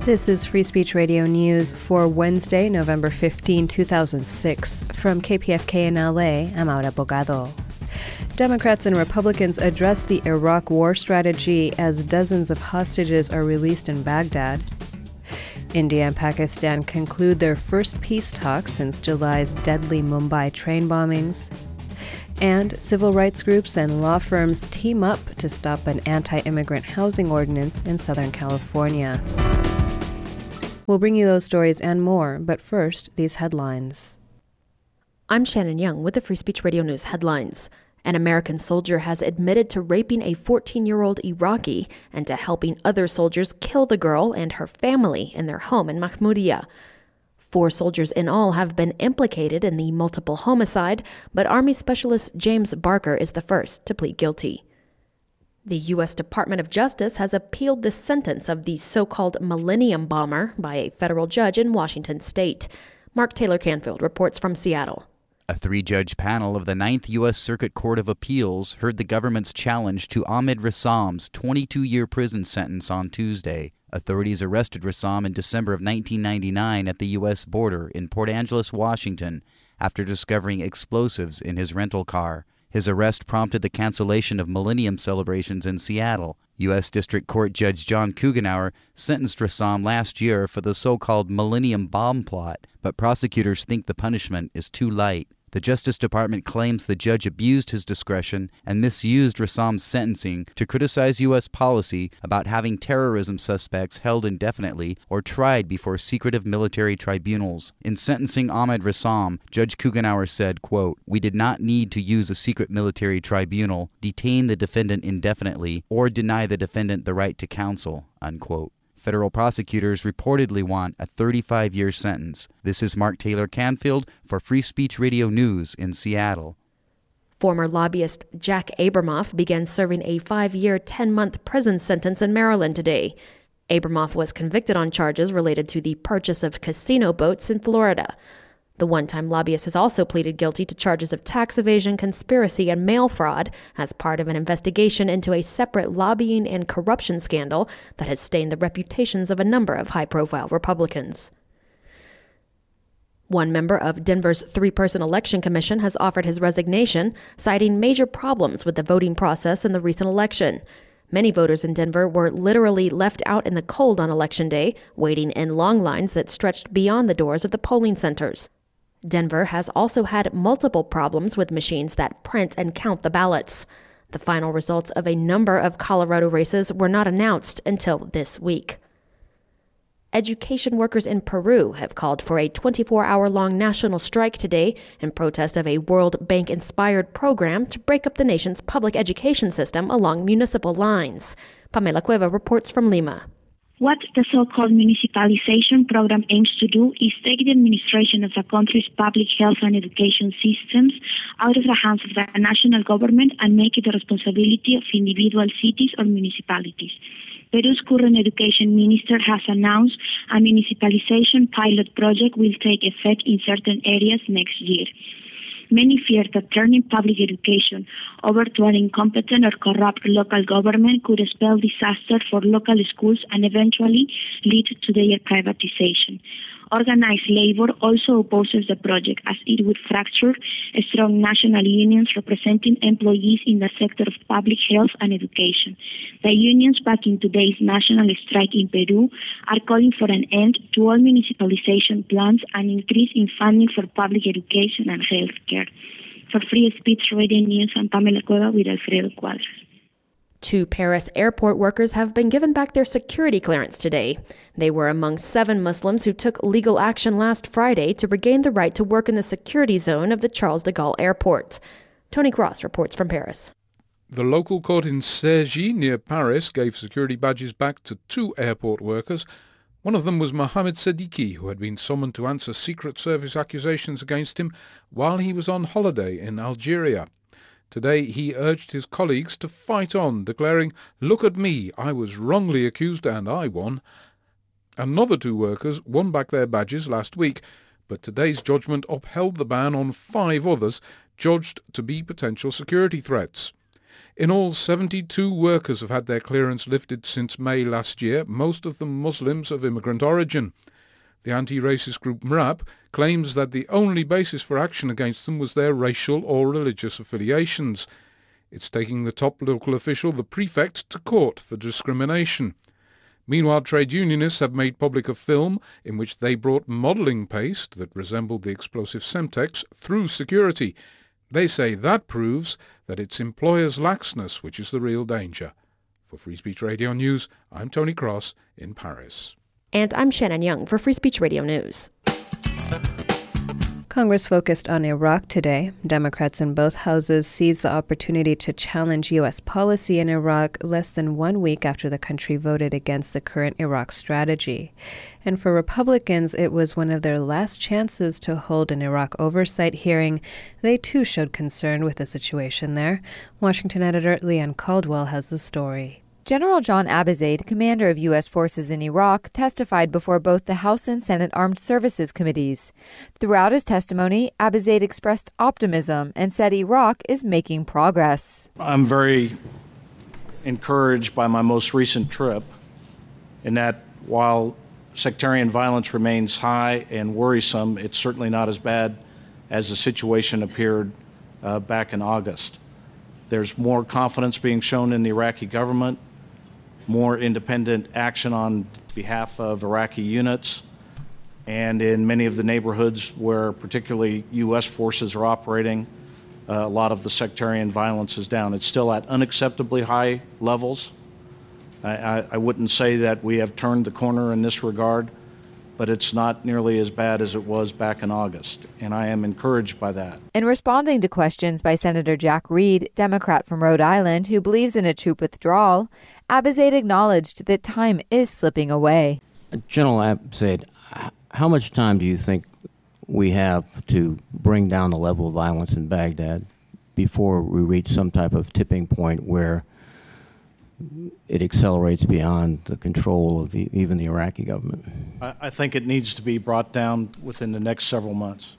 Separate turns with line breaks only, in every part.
This is Free Speech Radio News for Wednesday, November 15, 2006. From KPFK in LA, I'm Aura Bogado. Democrats and Republicans address the Iraq war strategy as dozens of hostages are released in Baghdad. India and Pakistan conclude their first peace talks since July's deadly Mumbai train bombings. And civil rights groups and law firms team up to stop an anti-immigrant housing ordinance in Southern California. We'll bring you those stories and more, but first, these headlines.
I'm Shannon Young with the Free Speech Radio News headlines. An American soldier has admitted to raping a 14-year-old Iraqi and to helping other soldiers kill the girl and her family in their home in Mahmoudiya. 4 soldiers in all have been implicated in the multiple homicide, but Army Specialist James Barker is the first to plead guilty. The U.S. Department of Justice has appealed the sentence of the so-called Millennium Bomber by a federal judge in Washington state. Mark Taylor Canfield reports from Seattle.
A 3-judge panel of the 9th U.S. Circuit Court of Appeals heard the government's challenge to Ahmed Rassam's 22-year prison sentence on Tuesday. Authorities arrested Rassam in December of 1999 at the U.S. border in Port Angeles, Washington, after discovering explosives in his rental car. His arrest prompted the cancellation of Millennium celebrations in Seattle. U.S. District Court Judge John Kugenauer sentenced Rassam last year for the so-called Millennium Bomb Plot, but prosecutors think the punishment is too light. The Justice Department claims the judge abused his discretion and misused Rassam's sentencing to criticize U.S. policy about having terrorism suspects held indefinitely or tried before secretive military tribunals. In sentencing Ahmed Rassam, Judge Kugenauer said, quote, "We did not need to use a secret military tribunal, detain the defendant indefinitely, or deny the defendant the right to counsel," unquote. Federal prosecutors reportedly want a 35-year sentence. This is Mark Taylor Canfield for Free Speech Radio News in Seattle.
Former lobbyist Jack Abramoff began serving a 5-year, 10-month prison sentence in Maryland today. Abramoff was convicted on charges related to the purchase of casino boats in Florida. The one-time lobbyist has also pleaded guilty to charges of tax evasion, conspiracy, and mail fraud as part of an investigation into a separate lobbying and corruption scandal that has stained the reputations of a number of high-profile Republicans. One member of Denver's 3-person election commission has offered his resignation, citing major problems with the voting process in the recent election. Many voters in Denver were literally left out in the cold on Election Day, waiting in long lines that stretched beyond the doors of the polling centers. Denver has also had multiple problems with machines that print and count the ballots. The final results of a number of Colorado races were not announced until this week. Education workers in Peru have called for a 24-hour-long national strike today in protest of a World Bank-inspired program to break up the nation's public education system along municipal lines. Pamela Cueva reports from Lima.
What the so-called municipalization program aims to do is take the administration of the country's public health and education systems out of the hands of the national government and make it the responsibility of individual cities or municipalities. Peru's current education minister has announced a municipalization pilot project will take effect in certain areas next year. Many fear that turning public education over to an incompetent or corrupt local government could spell disaster for local schools and eventually lead to their privatization. Organized labor also opposes the project as it would fracture strong national unions representing employees in the sector of public health and education. The unions backing today's national strike in Peru are calling for an end to all municipalization plans and increase in funding for public education and health care. For Free Speech Radio News, I'm Pamela Cueva with Alfredo Cuadras.
2 Paris airport workers have been given back their security clearance today. They were among 7 Muslims who took legal action last Friday to regain the right to work in the security zone of the Charles de Gaulle Airport. Tony Cross reports from Paris.
The local court in Cergy, near Paris, gave security badges back to 2 airport workers. One of them was Mohamed Siddiqui, who had been summoned to answer Secret Service accusations against him while he was on holiday in Algeria. Today he urged his colleagues to fight on, declaring, "Look at me, I was wrongly accused and I won." Another 2 workers won back their badges last week, but today's judgment upheld the ban on 5 others judged to be potential security threats. In all, 72 workers have had their clearance lifted since May last year, most of them Muslims of immigrant origin. The anti-racist group MRAP claims that the only basis for action against them was their racial or religious affiliations. It's taking the top local official, the prefect, to court for discrimination. Meanwhile, trade unionists have made public a film in which they brought modelling paste that resembled the explosive Semtex through security. They say that proves that it's employers' laxness which is the real danger. For Free Speech Radio News, I'm Tony Cross in Paris.
And I'm Shannon Young for Free Speech Radio News.
Congress focused on Iraq today. Democrats in both houses seized the opportunity to challenge U.S. policy in Iraq less than 1 week after the country voted against the current Iraq strategy. And for Republicans, it was one of their last chances to hold an Iraq oversight hearing. They too showed concern with the situation there. Washington editor Leanne Caldwell has the story.
General John Abizaid, commander of U.S. forces in Iraq, testified before both the House and Senate Armed Services Committees. Throughout his testimony, Abizaid expressed optimism and said Iraq is making progress.
I'm very encouraged by my most recent trip in that while sectarian violence remains high and worrisome, it's certainly not as bad as the situation appeared back in August. There's more confidence being shown in the Iraqi government, more independent action on behalf of Iraqi units, and in many of the neighborhoods where particularly U.S. forces are operating, a lot of the sectarian violence is down. It's still at unacceptably high levels. I wouldn't say that we have turned the corner in this regard, but it's not nearly as bad as it was back in August, and I am encouraged by that.
In responding to questions by Senator Jack Reed, Democrat from Rhode Island, who believes in a troop withdrawal, Abizaid acknowledged that time is slipping away.
General Abizaid, how much time do you think we have to bring down the level of violence in Baghdad before we reach some type of tipping point where it accelerates beyond the control of even the Iraqi government?
I think it needs to be brought down within the next several months.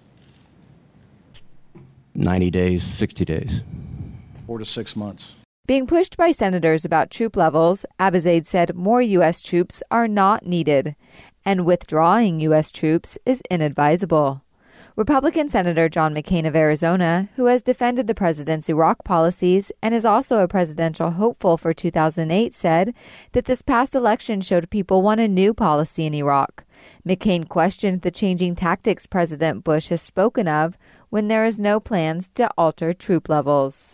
90 days, 60 days?
4 to 6 months.
Being pushed by senators about troop levels, Abizaid said more U.S. troops are not needed, and withdrawing U.S. troops is inadvisable. Republican Senator John McCain of Arizona, who has defended the president's Iraq policies and is also a presidential hopeful for 2008, said that this past election showed people want a new policy in Iraq. McCain questioned the changing tactics President Bush has spoken of when there is no plans to alter troop levels.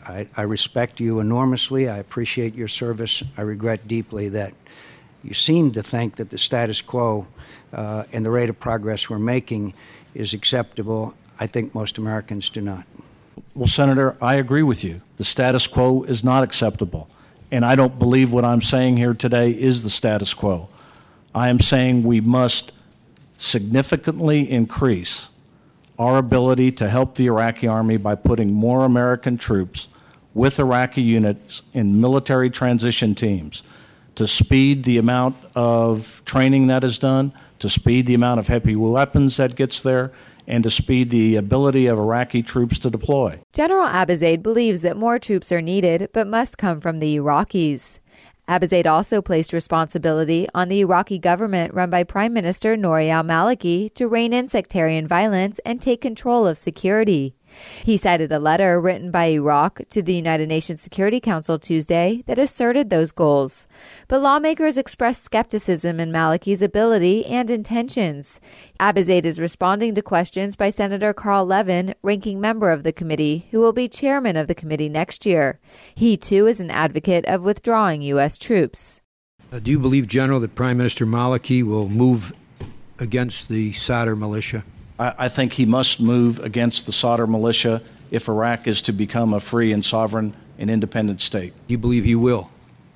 I respect you enormously. I appreciate your service. I regret deeply that you seem to think that the status quo and the rate of progress we're making is acceptable. I think most Americans do not.
Well, Senator, I agree with you. The status quo is not acceptable. And I don't believe what I'm saying here today is the status quo. I am saying we must significantly increase our ability to help the Iraqi army by putting more American troops with Iraqi units in military transition teams to speed the amount of training that is done, to speed the amount of heavy weapons that gets there, and to speed the ability of Iraqi troops to deploy.
General Abizaid believes that more troops are needed, but must come from the Iraqis. Abizaid also placed responsibility on the Iraqi government run by Prime Minister Nouri al-Maliki to rein in sectarian violence and take control of security. He cited a letter written by Iraq to the United Nations Security Council Tuesday that asserted those goals. But lawmakers expressed skepticism in Maliki's ability and intentions. Abizaid is responding to questions by Senator Carl Levin, ranking member of the committee, who will be chairman of the committee next year. He, too, is an advocate of withdrawing U.S. troops.
Do you believe, General, that Prime Minister Maliki will move against the Sadr militia?
I think he must move against the Sadr militia if Iraq is to become a free and sovereign and independent state.
You believe he will?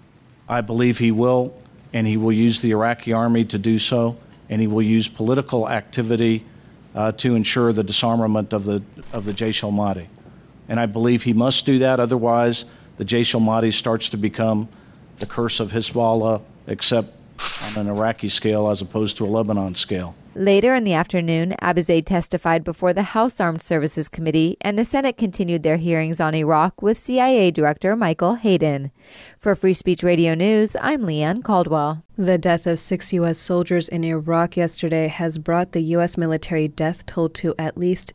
I believe he will, and he will use the Iraqi army to do so, and he will use political activity to ensure the disarmament of the Jaish al-Mahdi. And I believe he must do that, otherwise the Jaish al-Mahdi starts to become the curse of Hezbollah, except on an Iraqi scale as opposed to a Lebanon scale.
Later in the afternoon, Abizaid testified before the House Armed Services Committee, and the Senate continued their hearings on Iraq with CIA Director Michael Hayden. For Free Speech Radio News, I'm Leanne Caldwell.
The death of 6 U.S. soldiers in Iraq yesterday has brought the U.S. military death toll to at least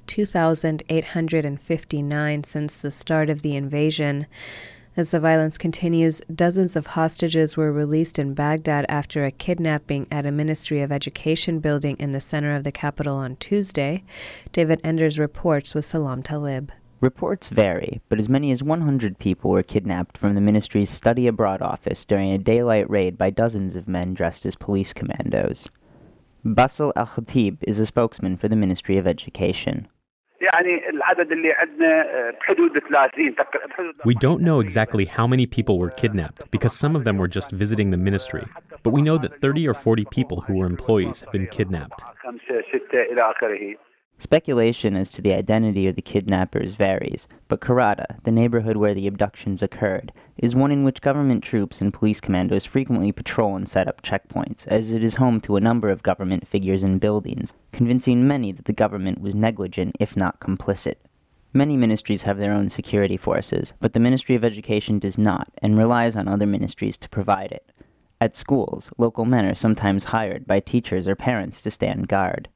2,859 since the start of the invasion. As the violence continues, dozens of hostages were released in Baghdad after a kidnapping at a Ministry of Education building in the center of the capital on Tuesday. David Enders reports with Salam Talib.
Reports vary, but as many as 100 people were kidnapped from the ministry's study abroad office during a daylight raid by dozens of men dressed as police commandos. Basel Al-Khatib is a spokesman for the Ministry of Education.
We don't know exactly how many people were kidnapped because some of them were just visiting the ministry, but we know that 30 or 40 people who were employees have been kidnapped.
Speculation as to the identity of the kidnappers varies, but Karada, the neighborhood where the abductions occurred, is one in which government troops and police commandos frequently patrol and set up checkpoints, as it is home to a number of government figures and buildings, convincing many that the government was negligent, if not complicit. Many ministries have their own security forces, but the Ministry of Education does not, and relies on other ministries to provide it. At schools, local men are sometimes hired by teachers or parents to stand guard.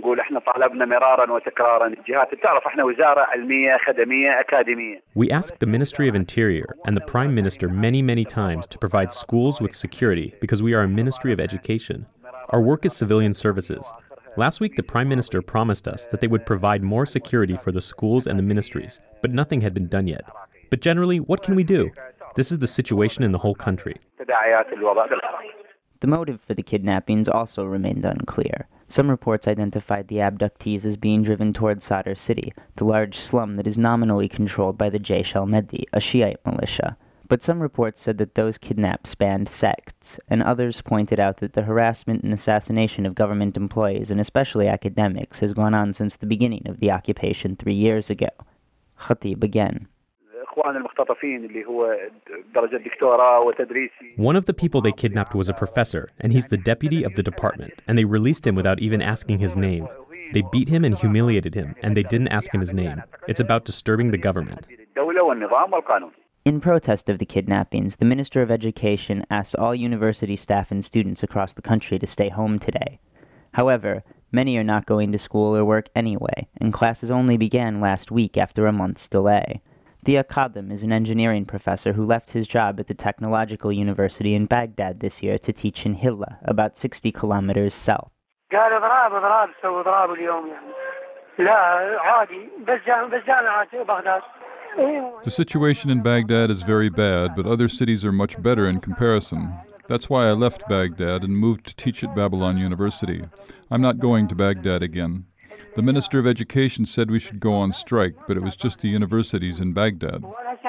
We asked the Ministry of Interior and the Prime Minister many times to provide schools with security because we are a Ministry of Education. Our work is civilian services. Last week, the Prime Minister promised us that they would provide more security for the schools and the ministries, but nothing had been done yet. But generally, what can we do? This is the situation in the whole country.
The motive for the kidnappings also remained unclear. Some reports identified the abductees as being driven toward Sadr City, the large slum that is nominally controlled by the Jaish al-Mahdi, a Shiite militia. But some reports said that those kidnapped spanned sects, and others pointed out that the harassment and assassination of government employees, and especially academics, has gone on since the beginning of the occupation 3 years ago. Khatib again.
One of the people they kidnapped was a professor, and he's the deputy of the department, and they released him without even asking his name. They beat him and humiliated him, and they didn't ask him his name. It's about disturbing the government.
In protest of the kidnappings, the Minister of Education asked all university staff and students across the country to stay home today. However, many are not going to school or work anyway, and classes only began last week after a month's delay. Dia Kadam is an engineering professor who left his job at the Technological University in Baghdad this year to teach in Hilla, about 60 kilometers south.
The situation in Baghdad is very bad, but other cities are much better in comparison. That's why I left Baghdad and moved to teach at Babylon University. I'm not going to Baghdad again. The Minister of Education said we should go on strike, but it was just the universities in Baghdad.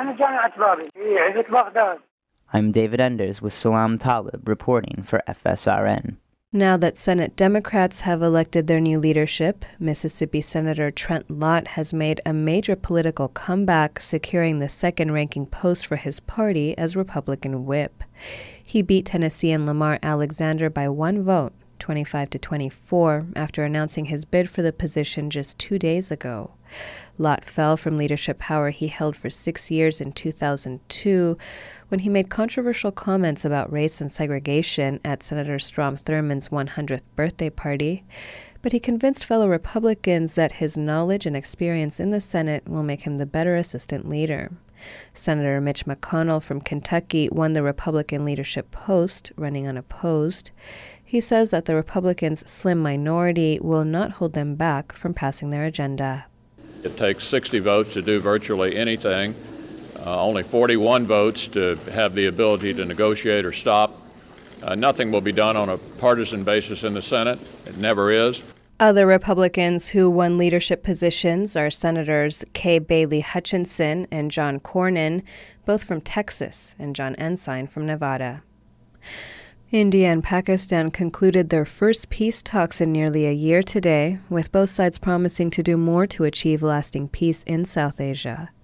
I'm David Enders with Salam Talib reporting for FSRN.
Now that Senate Democrats have elected their new leadership, Mississippi Senator Trent Lott has made a major political comeback, securing the second-ranking post for his party as Republican whip. He beat Tennessean Lamar Alexander by 1 vote, 25-24, after announcing his bid for the position just 2 days ago. Lott fell from leadership power he held for 6 years in 2002 when he made controversial comments about race and segregation at Senator Strom Thurmond's 100th birthday party. But he convinced fellow Republicans that his knowledge and experience in the Senate will make him the better assistant leader. Senator Mitch McConnell from Kentucky won the Republican leadership post, running unopposed. He says that the Republicans' slim minority will not hold them back from passing their agenda.
It takes 60 votes to do virtually anything, only 41 votes to have the ability to negotiate or stop. Nothing will be done on a partisan basis in the Senate. It never is.
Other Republicans who won leadership positions are Senators Kay Bailey Hutchinson and John Cornyn, both from Texas, and John Ensign from Nevada. India and Pakistan concluded their first peace talks in nearly a year today, with both sides promising to do more to achieve lasting peace in South Asia.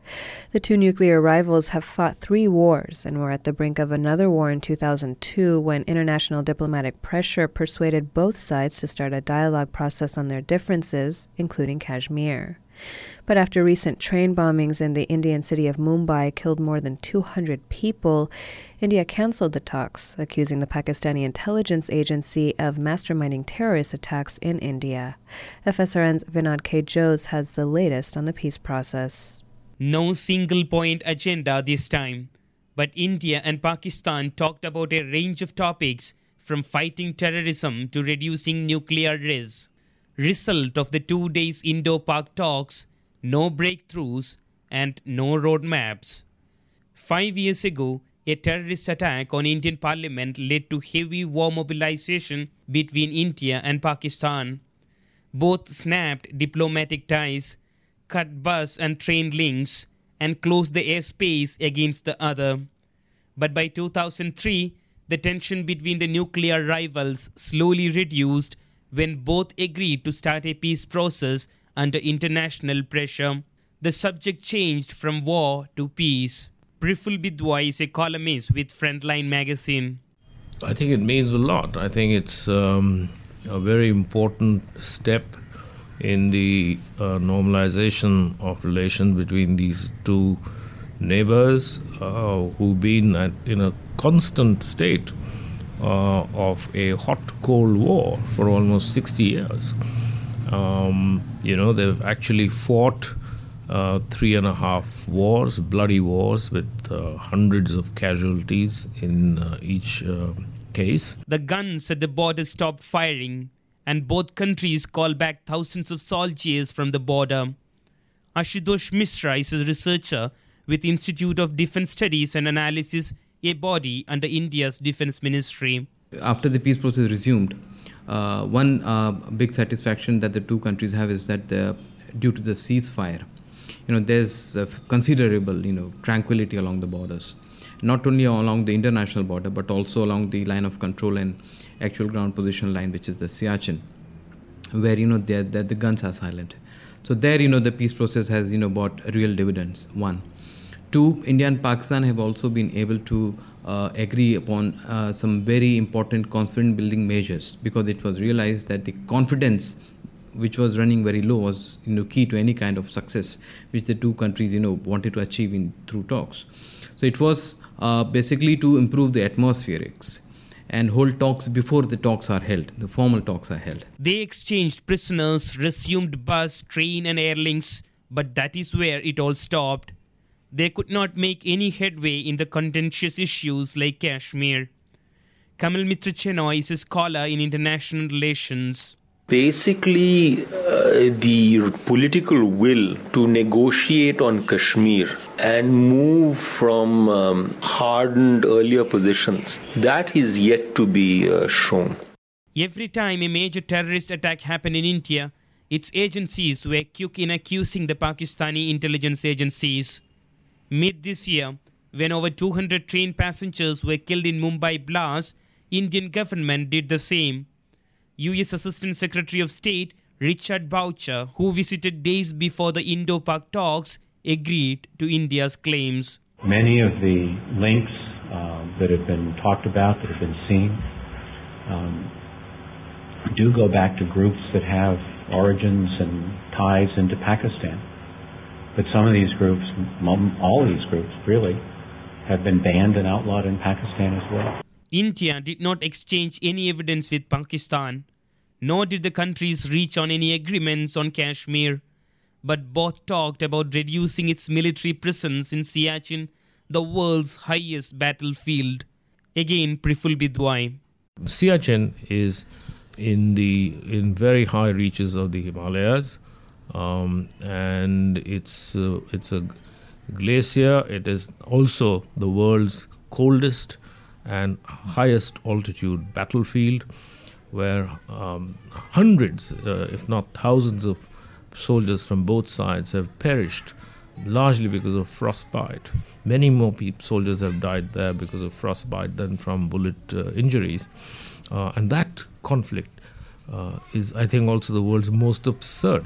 The two nuclear rivals have fought 3 wars and were at the brink of another war in 2002 when international diplomatic pressure persuaded both sides to start a dialogue process on their differences, including Kashmir. But after recent train bombings in the Indian city of Mumbai killed more than 200 people, India cancelled the talks, accusing the Pakistani intelligence agency of masterminding terrorist attacks in India. FSRN's Vinod K. Jose has the latest on the peace process.
No single-point agenda this time, but India and Pakistan talked about a range of topics from fighting terrorism to reducing nuclear risk. Result of the 2 days Indo-Pak talks, no breakthroughs and no roadmaps. 5 years ago, a terrorist attack on Indian Parliament led to heavy war mobilization between India and Pakistan. Both snapped diplomatic ties, cut bus and train links, and closed the airspace against the other. But by 2003, the tension between the nuclear rivals slowly reduced when both agreed to start a peace process under international pressure. The subject changed from war to peace. Priful Bidwa is a columnist with Frontline magazine.
I think it means a lot. I think it's a very important step in the normalization of relations between these two neighbors who've been in a constant state of a hot-cold war for almost 60 years. They've actually fought 3.5 wars, bloody wars, with hundreds of casualties in each case.
The guns at the border stopped firing, and both countries called back thousands of soldiers from the border. Ashutosh Mishra is a researcher with Institute of Defence Studies and Analysis, a body under India's Defence Ministry.
After the peace process resumed, one big satisfaction that the two countries have is that due to the ceasefire, there's considerable, tranquility along the borders. Not only along the international border, but also along the line of control and actual ground position line, which is the Siachen, where, the guns are silent. So there, the peace process has, brought real dividends, 1. 2, India and Pakistan have also been able to agree upon some very important confidence-building measures, because it was realized that the confidence which was running very low was key to any kind of success which the two countries wanted to achieve through talks. So it was basically to improve the atmospherics and hold talks before the talks are held, the formal talks are held.
They exchanged prisoners, resumed bus, train and air links, but that is where it all stopped. They could not make any headway in the contentious issues like Kashmir. Kamal Mitra Chenoy is a scholar in international relations.
Basically, the political will to negotiate on Kashmir and move from hardened earlier positions, that is yet to be shown.
Every time a major terrorist attack happened in India, its agencies were quick in accusing the Pakistani intelligence agencies. Mid this year, when over 200 train passengers were killed in Mumbai blast, Indian government did the same. US Assistant Secretary of State Richard Boucher, who visited days before the Indo-Pak talks, agreed to India's claims.
Many of the links that have been talked about, that have been seen, do go back to groups that have origins and ties into Pakistan. But some of these groups, all these groups really, have been banned and outlawed in Pakistan as well.
India did not exchange any evidence with Pakistan, nor did the countries reach on any agreements on Kashmir, but both talked about reducing its military presence in Siachen, the world's highest battlefield. Again, Priful Bidwai.
Siachen is in very high reaches of the Himalayas, and it's a glacier. It is also the world's coldest and highest altitude battlefield, where hundreds, if not thousands of soldiers from both sides have perished, largely because of frostbite. Many more soldiers have died there because of frostbite than from bullet injuries. And that conflict is, I think, also the world's most absurd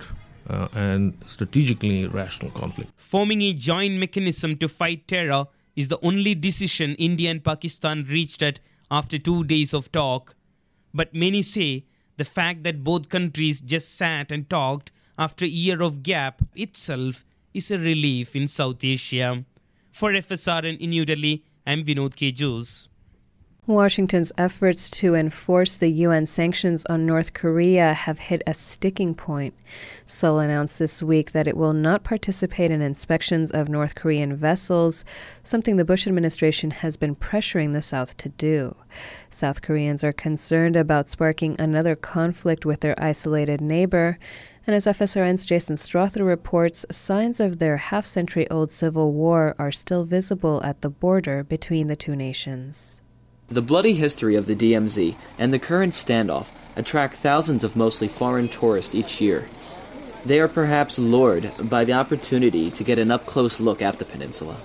and strategically rational conflict.
Forming a joint mechanism to fight terror is the only decision India and Pakistan reached at after 2 days of talk. But many say the fact that both countries just sat and talked after a year of gap itself is a relief in South Asia. For FSRN in New Delhi, I'm Vinod K. Jose.
Washington's efforts to enforce the UN sanctions on North Korea have hit a sticking point. Seoul announced this week that it will not participate in inspections of North Korean vessels, something the Bush administration has been pressuring the South to do. South Koreans are concerned about sparking another conflict with their isolated neighbor, and as FSRN's Jason Strother reports, signs of their half-century-old civil war are still visible at the border between the two nations.
The bloody history of the DMZ and the current standoff attract thousands of mostly foreign tourists each year. They are perhaps lured by the opportunity to get an up-close look at the peninsula.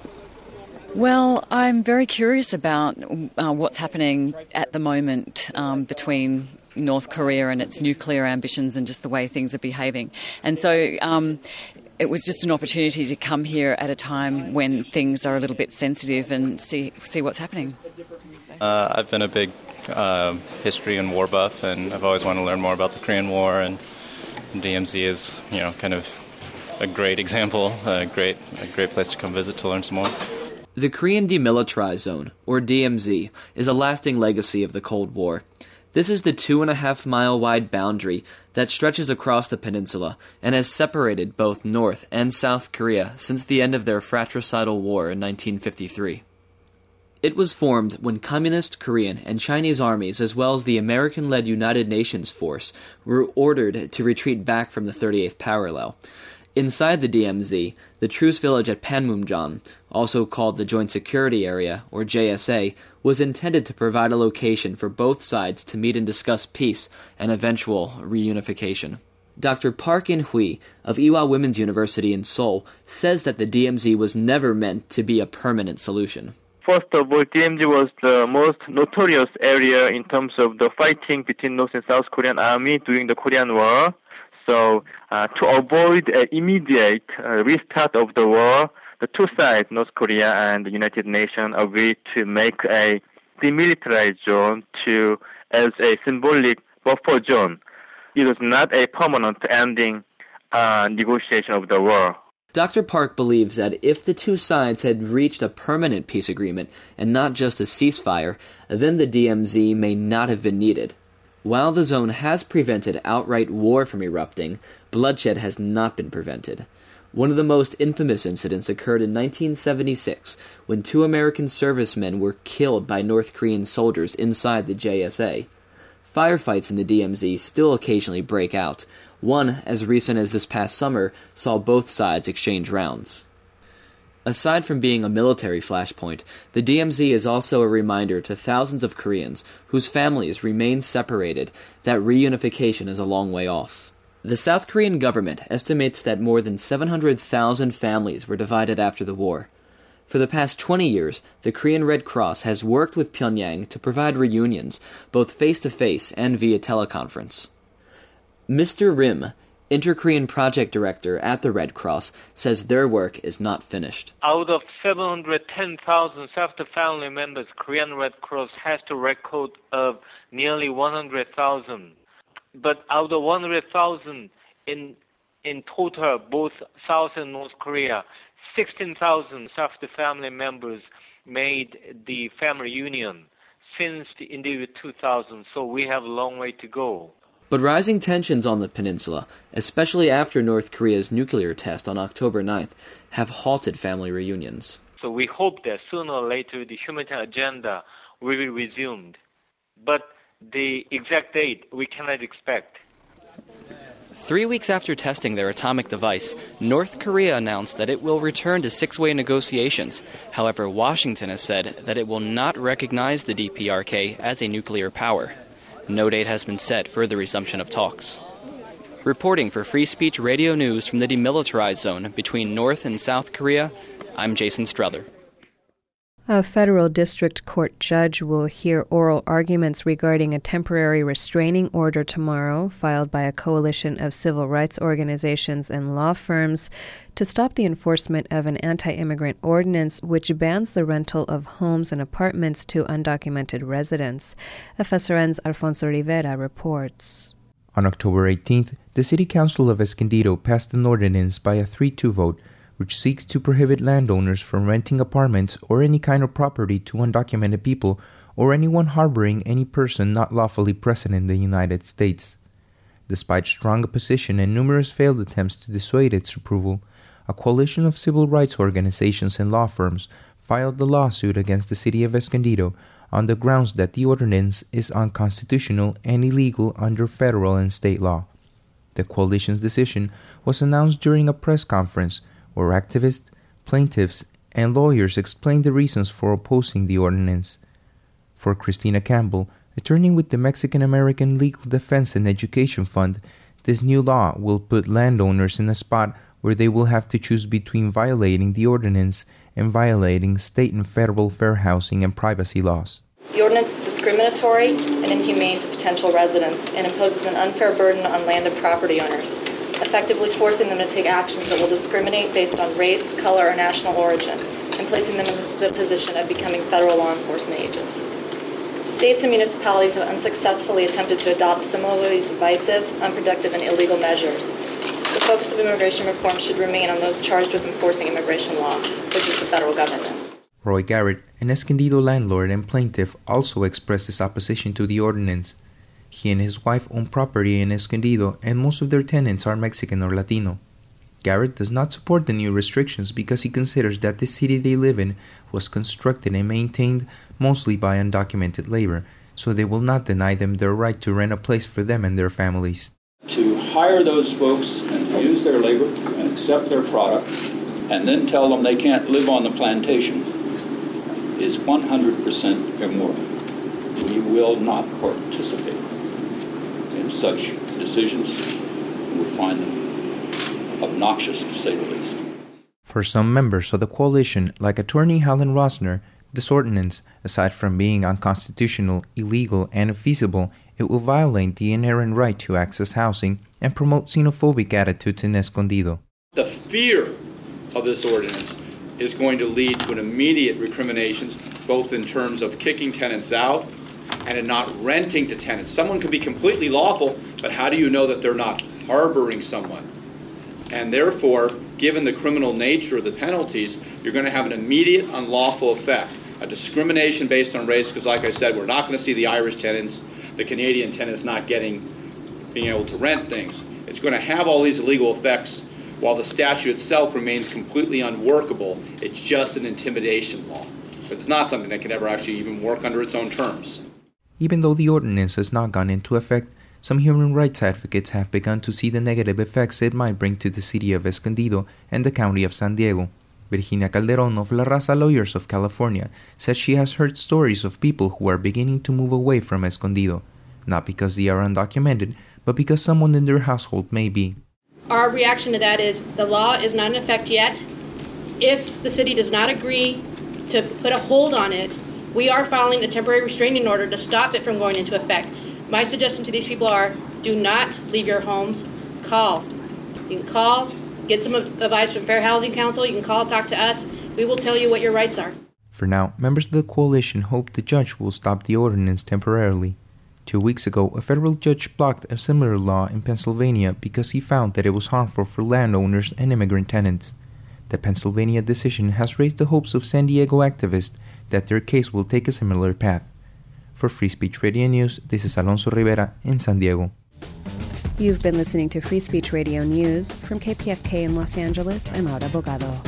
Well, I'm very curious about what's happening at the moment between North Korea and its nuclear ambitions and just the way things are behaving. And so it was just an opportunity to come here at a time when things are a little bit sensitive and see what's happening.
I've been a big history and war buff, and I've always wanted to learn more about the Korean War, and DMZ is, kind of a great example, a great place to come visit to learn some more.
The Korean Demilitarized Zone, or DMZ, is a lasting legacy of the Cold War. This is the 2.5-mile-wide boundary that stretches across the peninsula and has separated both North and South Korea since the end of their fratricidal war in 1953. It was formed when Communist, Korean, and Chinese armies, as well as the American-led United Nations force, were ordered to retreat back from the 38th parallel. Inside the DMZ, the truce village at Panmunjom, also called the Joint Security Area, or JSA, was intended to provide a location for both sides to meet and discuss peace and eventual reunification. Dr. Park In-hui of Ewha Women's University in Seoul says that the DMZ was never meant to be a permanent solution.
First of all, DMZ was the most notorious area in terms of the fighting between North and South Korean army during the Korean War. So to avoid an immediate restart of the war, the two sides, North Korea and the United Nations, agreed to make a demilitarized zone as a symbolic buffer zone. It was not a permanent ending negotiation of the war.
Dr. Park believes that if the two sides had reached a permanent peace agreement and not just a ceasefire, then the DMZ may not have been needed. While the zone has prevented outright war from erupting, bloodshed has not been prevented. One of the most infamous incidents occurred in 1976 when 2 American servicemen were killed by North Korean soldiers inside the JSA. Firefights in the DMZ still occasionally break out. One, as recent as this past summer, saw both sides exchange rounds. Aside from being a military flashpoint, the DMZ is also a reminder to thousands of Koreans whose families remain separated that reunification is a long way off. The South Korean government estimates that more than 700,000 families were divided after the war. For the past 20 years, the Korean Red Cross has worked with Pyongyang to provide reunions, both face-to-face and via teleconference. Mr. Rim, Inter-Korean Project Director at the Red Cross, says their work is not finished.
Out of 710,000 family members, Korean Red Cross has the record of nearly 100,000. But out of 100,000 in total, both South and North Korea, 16,000 family members made the family reunion since in the year 2000, so we have a long way to go.
But rising tensions on the peninsula, especially after North Korea's nuclear test on October 9th, have halted family reunions.
So we hope that sooner or later the humanitarian agenda will be resumed. But the exact date we cannot expect.
3 weeks after testing their atomic device, North Korea announced that it will return to six-way negotiations. However, Washington has said that it will not recognize the DPRK as a nuclear power. No date has been set for the resumption of talks. Reporting for Free Speech Radio News from the demilitarized zone between North and South Korea, I'm Jason Strother.
A federal district court judge will hear oral arguments regarding a temporary restraining order tomorrow filed by a coalition of civil rights organizations and law firms to stop the enforcement of an anti-immigrant ordinance which bans the rental of homes and apartments to undocumented residents. FSRN's Alfonso Rivera reports.
On October 18th, the City Council of Escondido passed an ordinance by a 3-2 vote which seeks to prohibit landowners from renting apartments or any kind of property to undocumented people or anyone harboring any person not lawfully present in the United States. Despite strong opposition and numerous failed attempts to dissuade its approval, a coalition of civil rights organizations and law firms filed the lawsuit against the city of Escondido on the grounds that the ordinance is unconstitutional and illegal under federal and state law. The coalition's decision was announced during a press conference where activists, plaintiffs, and lawyers explained the reasons for opposing the ordinance. For Christina Campbell, attorney with the Mexican American Legal Defense and Education Fund, this new law will put landowners in a spot where they will have to choose between violating the ordinance and violating state and federal fair housing and privacy laws.
The ordinance is discriminatory and inhumane to potential residents and imposes an unfair burden on land and property owners, effectively forcing them to take actions that will discriminate based on race, color, or national origin, and placing them in the position of becoming federal law enforcement agents. States and municipalities have unsuccessfully attempted to adopt similarly divisive, unproductive, and illegal measures. The focus of immigration reform should remain on those charged with enforcing immigration law, which is the federal government.
Roy Garrett, an Escondido landlord and plaintiff, also expressed his opposition to the ordinance. He and his wife own property in Escondido, and most of their tenants are Mexican or Latino. Garrett does not support the new restrictions because he considers that the city they live in was constructed and maintained mostly by undocumented labor, so they will not deny them their right to rent a place for them and their families.
To hire those folks and to use their labor and accept their product and then tell them they can't live on the plantation is 100% immoral. We will not participate in such decisions. We find them obnoxious, to say the least.
For some members of the coalition, like attorney Helen Rosner, this ordinance, aside from being unconstitutional, illegal, and unfeasible, it will violate the inherent right to access housing and promote xenophobic attitudes in Escondido.
The fear of this ordinance is going to lead to an immediate recriminations, both in terms of kicking tenants out and in not renting to tenants. Someone can be completely lawful, but how do you know that they're not harboring someone? And therefore, given the criminal nature of the penalties, you're going to have an immediate unlawful effect, a discrimination based on race, because like I said, we're not going to see the Irish tenants, the Canadian tenants not being able to rent things. It's going to have all these illegal effects while the statute itself remains completely unworkable. It's just an intimidation law. But it's not something that can ever actually even work under its own terms.
Even though the ordinance has not gone into effect, some human rights advocates have begun to see the negative effects it might bring to the city of Escondido and the county of San Diego. Virginia Calderon of La Raza Lawyers of California says she has heard stories of people who are beginning to move away from Escondido, not because they are undocumented, but because someone in their household may be.
Our reaction to that is the law is not in effect yet. If the city does not agree to put a hold on it, we are filing a temporary restraining order to stop it from going into effect. My suggestion to these people are, do not leave your homes. Call. You can call, get some advice from Fair Housing Council. You can call, talk to us. We will tell you what your rights are.
For now, members of the coalition hope the judge will stop the ordinance temporarily. 2 weeks ago, a federal judge blocked a similar law in Pennsylvania because he found that it was harmful for landowners and immigrant tenants. The Pennsylvania decision has raised the hopes of San Diego activists that their case will take a similar path. For Free Speech Radio News, this is Alonso Rivera in San Diego.
You've been listening to Free Speech Radio News from KPFK in Los Angeles. I'm Laura Bogado.